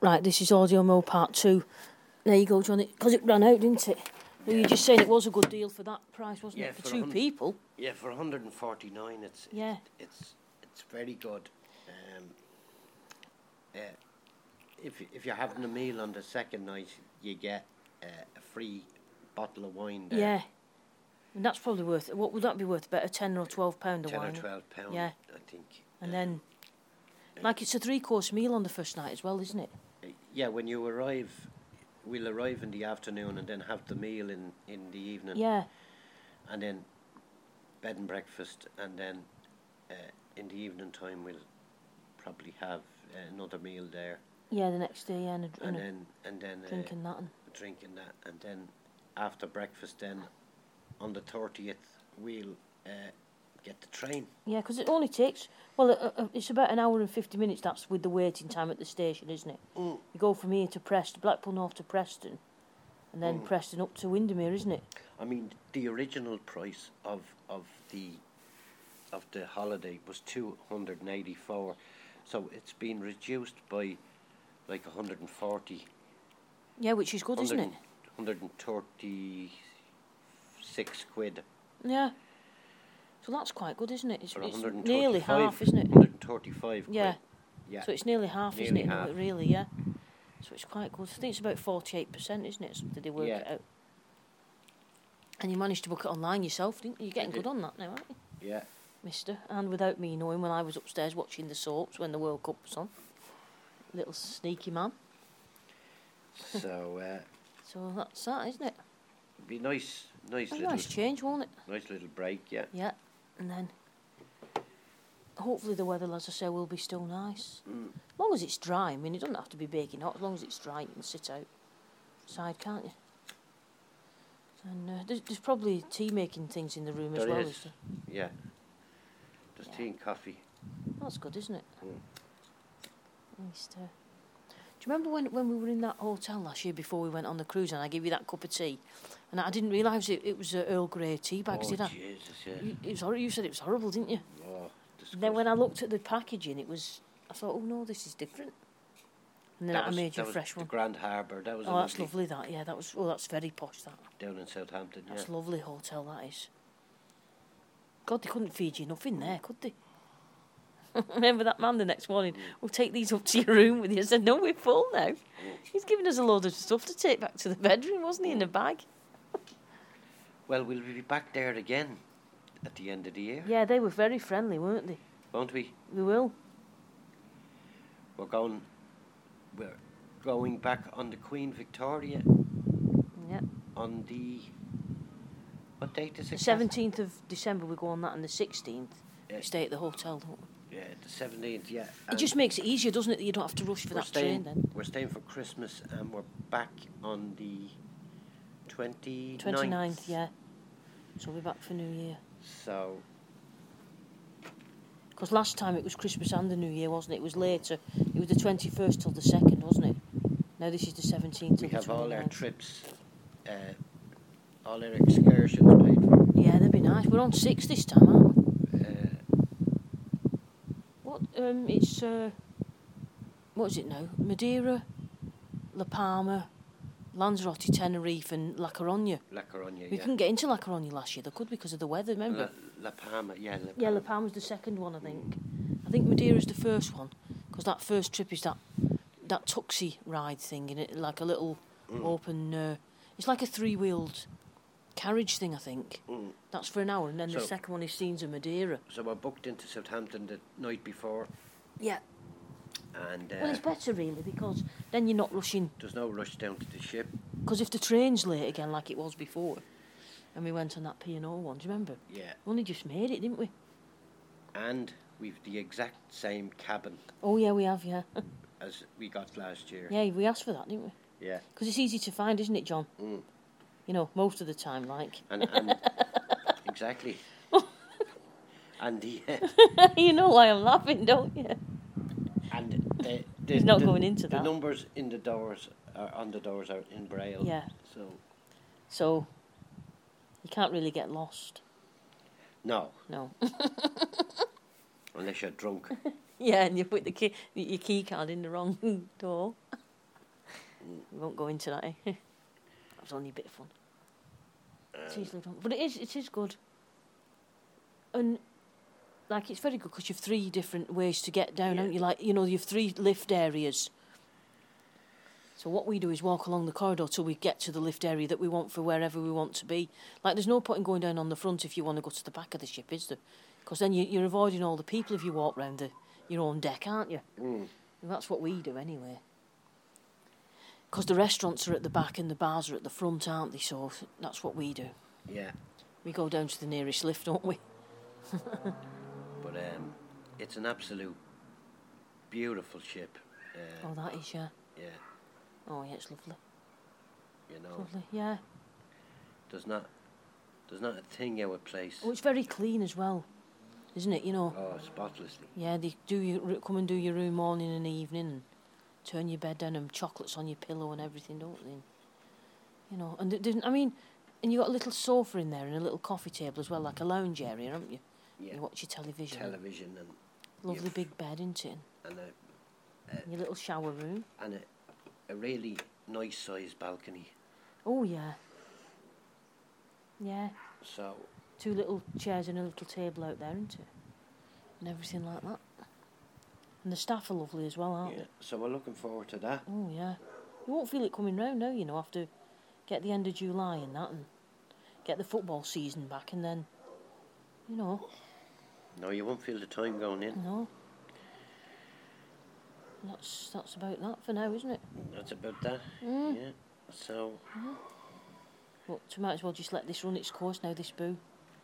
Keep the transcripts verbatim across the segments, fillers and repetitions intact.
Right, this is Audio Mo Part two. There you go, Johnny. Because it ran out, didn't it? Yeah. You were just saying it was a good deal for that price, wasn't yeah, it? For, for two people. Yeah, for one hundred forty-nine, it's yeah. It, it's it's very good. Um, uh, if if you're having a meal on the second night, you get uh, a free bottle of wine there. Yeah, and that's probably worth. What would that be worth? About a ten or twelve pound of wine. Ten or twelve pound. Yeah, I think. And uh, then, like it's a three course meal on the first night as well, isn't it? Yeah, when you arrive, we'll arrive in the afternoon and then have the meal in, in the evening. Yeah. And then bed and breakfast, and then uh, in the evening time we'll probably have uh, another meal there. Yeah, the next day, yeah, and, a, and, and then and then drinking uh, that and drinking that, and then after breakfast, then on the thirtieth we'll uh, get the train. Yeah, because it only takes, well, uh, uh, it's about an hour and fifty minutes, that's with the waiting time at the station, isn't it? Mm. You go from here to Preston, Blackpool North to Preston, and then mm. Preston up to Windermere, isn't it? I mean, the original price of of the of the holiday was two hundred and eighty-four, so it's been reduced by like one hundred and forty. Yeah, which is good, isn't it? one hundred and thirty-six quid. Yeah. So that's quite good, isn't it? It's, it's nearly half, isn't it? one hundred and thirty-five quid. Yeah. Yeah. So it's nearly half, nearly isn't it? Half. No, really, yeah. So it's quite good. I think it's about forty-eight percent, isn't it? Did they work yeah. it out? And you managed to book it online yourself, didn't you? You're getting good on that now, aren't you? Yeah. Mister. And without me knowing, when I was upstairs watching the soaps when the World Cup was on. Little sneaky man. So, uh... so that's that, isn't it? It'd be nice, nice a little... nice change, won't it? Nice little break, yeah. Yeah. And then... hopefully the weather, as I say, will be still nice. Mm. As long as it's dry. I mean, it doesn't have to be baking hot. As long as it's dry, you can sit outside, can't you? And uh, there's, there's probably tea-making things in the room there as well, is. is there? Yeah. There's yeah. tea and coffee. That's good, isn't it? Mm. At least, uh, do you remember when, when we were in that hotel last year before we went on the cruise and I gave you that cup of tea? And I didn't realise it, it was uh, Earl Grey tea bags, oh, did I? Jesus, yeah. You, it was hor- you said it was horrible, didn't you? Oh, And then when I looked at the packaging, it was... I thought, oh, no, this is different. And then that I was, made you a was fresh the one. Grand Harbour. That was oh, that's lovely, lovely, that. Yeah, that was... Oh, that's very posh, that. down in Southampton, That's yeah. a lovely hotel, that is. God, they couldn't feed you enough in there, could they? Remember that man the next morning? We'll take these up to your room with you. I said, no, we're full now. He's given us a load of stuff to take back to the bedroom, wasn't he, in a bag? Well, we'll be back there again at the end of the year. Yeah, they were very friendly, weren't they? Won't we? We will. We're going... We're going back on the Queen Victoria. Yeah. On the... What date is it? The seventeenth of December we go on that, and the sixteenth yeah. we stay at the hotel, don't we? Yeah, the seventeenth, yeah. It and just makes it easier, doesn't it, that you don't have to rush for that staying, train then. We're staying for Christmas and we're back on the twenty-ninth. twenty-ninth, yeah. So we're back for New Year. So... Because last time it was Christmas and the New Year, wasn't it? It was later. It was the twenty-first till the second, wasn't it? Now this is the seventeenth. We have all our trips, uh, all our excursions paid for. Yeah, they'd be nice. We're on six this time, aren't we? Uh, what? Um, it's uh, what is it now? Madeira, La Palma, Lanzarote, Tenerife, and La Coruña. La Coruña, We yeah. couldn't get into La Coruña last year. They could because of the weather. Remember? La, La Palma, yeah. La Palma. Yeah, La Palma's the second one, I think. I think Madeira's the first one because that first trip is that that tuxi ride thing in it, like a little mm. open. Uh, it's like a three-wheeled carriage thing, I think. Mm. That's for an hour, and then so, the second one is scenes of Madeira. So we're booked into Southampton the night before. Yeah. And uh, well, it's better really because then you're not rushing. There's no rush down to the ship. Because if the train's late again, like it was before, and we went on that P and O one, do you remember? Yeah. We only just made it, didn't we? And we've the exact same cabin. Oh yeah, we have, yeah. as we got last year. Yeah, we asked for that, didn't we? Yeah. Because it's easy to find, isn't it, John? Mm. You know, most of the time, like. And, and exactly. And the. Uh, you know why I'm laughing, don't you? And the, the, he's not the, going into the that. The numbers in the doors are on the doors are in braille. Yeah. So. So. You can't really get lost. No. No. Unless you're drunk. Yeah, and you put the key, your key card in the wrong door. We won't go into that, eh? That was only a bit of fun. Um, It's easily done. But it is, it is good. And, like, it's very good because you've three different ways to get down, Yeah. haven't you? Like, you know, you've three lift areas. So what we do is walk along the corridor till we get to the lift area that we want for wherever we want to be. Like, there's no point in going down on the front if you want to go to the back of the ship, is there? Because then you, you're avoiding all the people if you walk round the, your own deck, aren't you? Mm. And that's what we do anyway. Because the restaurants are at the back and the bars are at the front, aren't they? So that's what we do. Yeah. We go down to the nearest lift, don't we? But um, it's an absolute beautiful ship. Uh, Oh, that is, yeah. Yeah. Oh, yeah, it's lovely. You know, Lovely, yeah. there's not, there's not a thing out of place. Oh, it's very clean as well, isn't it? You know. Oh, spotlessly. Yeah, they do you come and do your room morning and evening, and turn your bed down, and chocolates on your pillow and everything, don't they? You know, and it didn't. I mean, and you got a little sofa in there and a little coffee table as well, like a lounge area, haven't you? Yeah. You watch your television. Television and Lovely you've- big bed, isn't it? and a And your little shower room. and a, a really nice sized balcony. Oh yeah. Yeah. So Two little chairs and a little table out there, isn't it? And everything like that. And the staff are lovely as well, aren't yeah. So we're looking forward to that. they? Oh yeah. You won't feel it coming round now, you know, after get the end of July and that, and get the football season back, and then, you know, No, you won't feel the time going in. no. That's that's about that for now, isn't it? That's about that. Mm. Yeah. So But we might as well just let this run its course now, this boo.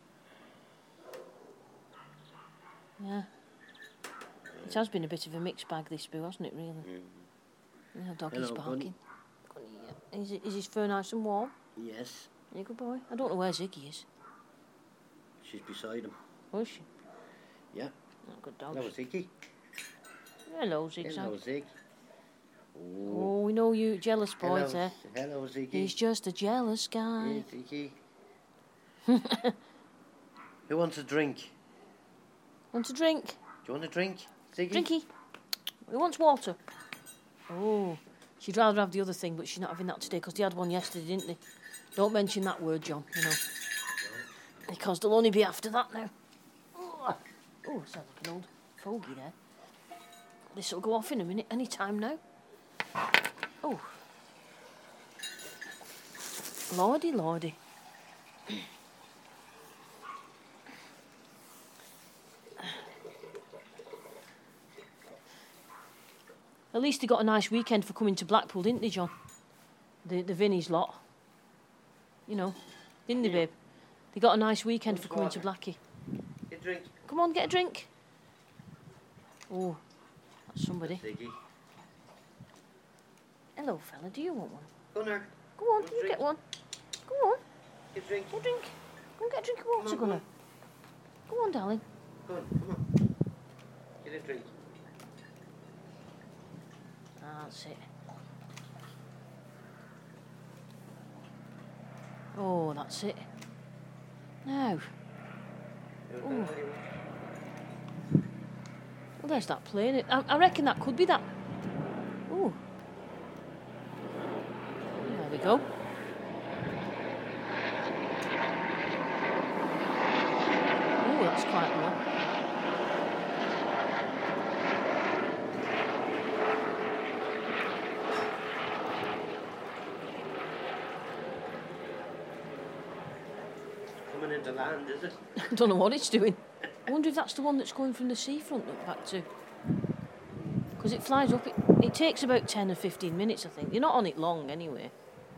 Yeah. It has been a bit of a mixed bag, this boo, hasn't it, really? mm, Yeah, doggy's Hello, barking. Gunny, yeah. Is, it, is his fur nice and warm? yes, Yeah, good boy. I don't know where Ziggy is. she's beside him. Oh, is she? Yeah. Oh, good dog. Hello, Ziggy. Hello, Zigzag. Hello, Zig. Oh, Oh, we know you jealous boy hello, there. hello, Ziggy. He's just a jealous guy. Hey, Ziggy. Who wants a drink? Want a drink? Do you want a drink, Ziggy? Drinky. Who wants water? Oh, she'd rather have the other thing, but she's not having that today because they had one yesterday, didn't they? Don't mention that word, John, you know. Because they'll only be after that now. Oh, oh sounds like an old fogey there. This will go off in a minute, any time now. Oh. Lordy, lordy. At least they got a nice weekend for coming to Blackpool, didn't they, John? The the Vinnie's lot. You know, didn't they, babe? They got a nice weekend for coming to Blackie. Get a drink, Come on, get a drink. Oh, that's somebody. Ziggy. Hello, fella. Do you want one? Gunnar, Go on, Want a you drink? get one. Go on, get a drink. get a drink. Go and get a drink of water, Come on, Gunnar. Go on, darling. Go on, come on. Get a drink. Ah, that's it. Oh, that's it. Now, Oh. well, there's that plane. I, I reckon that could be that. Oh. There we go. Oh, that's quite low. Coming into land, is it? I don't know what it's doing. I wonder if that's the one that's going from the seafront up back to. Because it flies up. It, it takes about ten or fifteen minutes, I think. You're not on it long anyway.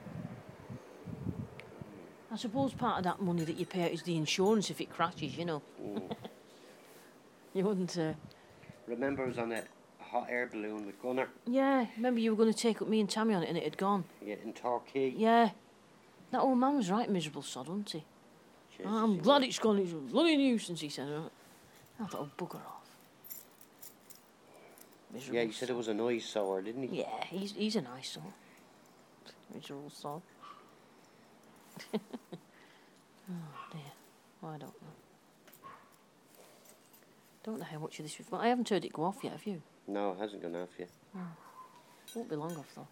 I suppose part of that money that you pay out is the insurance if it crashes, you know. Mm. You wouldn't. Uh... Remember, I was on a hot air balloon with Gunnar. Yeah, remember you were going to take up me and Tammy on it and it had gone. Yeah, in Torquay. Yeah. That old man was right miserable sod, wasn't he? Jesus, I'm he glad was. it's gone. It's a bloody nuisance, he said. I thought, oh, bugger off. Miserable Yeah, he said it was an eyesore, didn't he? Yeah, he's he's a nice sort. Miserable sod. Oh dear. Well, I don't know. Don't know how much of this we've got. I haven't heard it go off yet, have you? No, it hasn't gone off yet. Won't be long off though.